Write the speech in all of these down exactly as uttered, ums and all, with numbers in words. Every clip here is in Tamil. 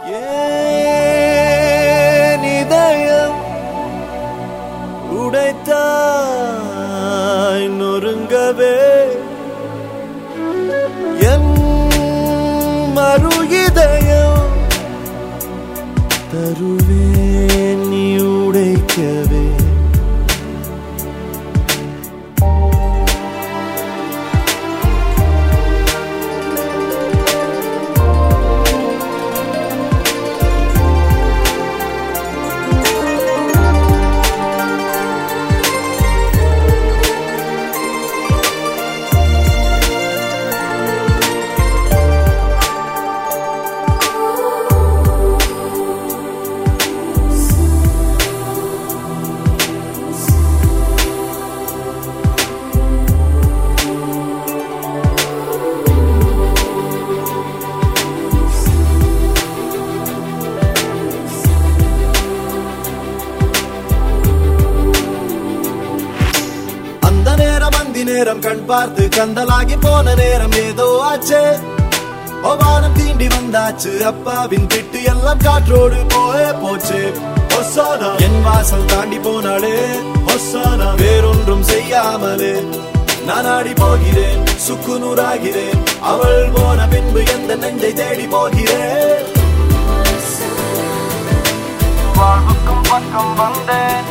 ஏன் இதயம் உடைத்தாய் நொறுங்கவே என் மறு இதயம் தருவேன் நீ உடைக்கவே நேரம் கண் பார்த்து கந்தலாகி போன நேரம் ஏதோ ஆச்சு வானம் தீண்டி வந்தாச்சு அப்பாவின் திட்டு எல்லாம் காற்றோடு போயே போச்சு ஒசானா என் வாசல் தாண்டி போனாலே ஒசானா வேறொன்றும் செய்யாமலே நான் ஆடி போகிறேன் சுக்கு நூறாகிறேன் அவள் போன பின்பு எந்த நெஞ்சை தேடி போகிறேன் வாழ்வுக்கும் பக்கம் வந்தேன்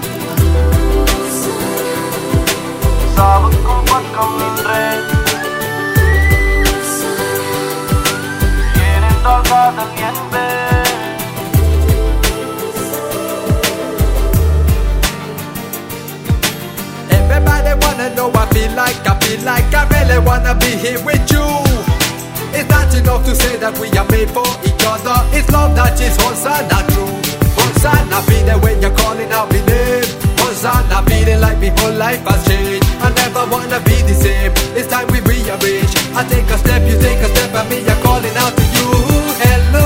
சாவுக்கும் பக்கம் நின்றேன் ஏனென்றால் காதல் என்பேன் Everybody wanna know I feel like, I feel like I really wanna be here with you. It's not enough to say that we are made for each other. It's love that is Hosanna true. Hosanna be there when you're calling out my name. Hosanna feeling like my whole life has changed. I never wanna be the same. It's time we rearrange. I take a step, you take a step, and me I'm calling out to you. Hello.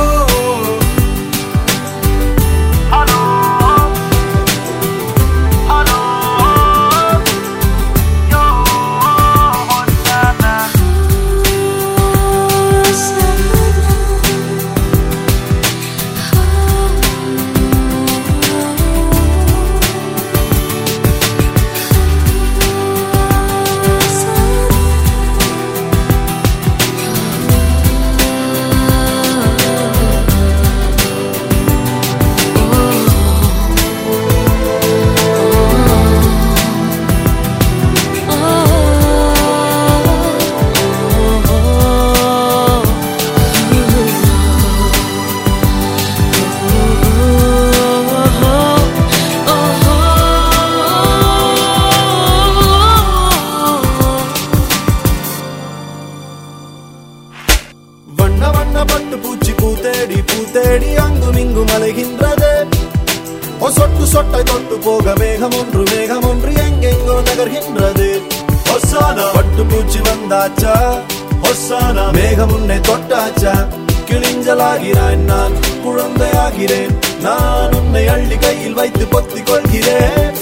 Hello. Hello. Yo, Hosanna. பட்டு பூச்சி பூத்தேடி பூத்தேடி அங்கும் இங்கும் அலைகின்றது சொட்டு சொட்டை தொட்டு போக மேகம் ஒன்று மேகம் ஒன்று எங்கெங்கோ நகர்கின்றது ஒசானா பட்டு பூச்சி வந்தாச்சா ஒசானா மேகம் உன்னை தொட்டாச்சா கிழிஞ்சலாகிறாய் நான் குழந்தையாகிறேன் நான் உன்னை அள்ளி கையில் வைத்து பொத்திக் கொள்கிறேன்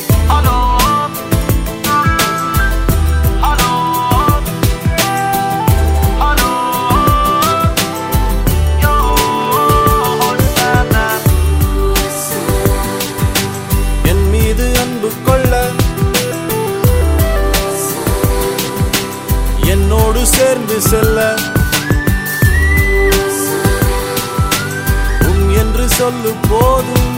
என்னோடு சேர்ந்து செல்ல உன் என்று சொல்லு போதும்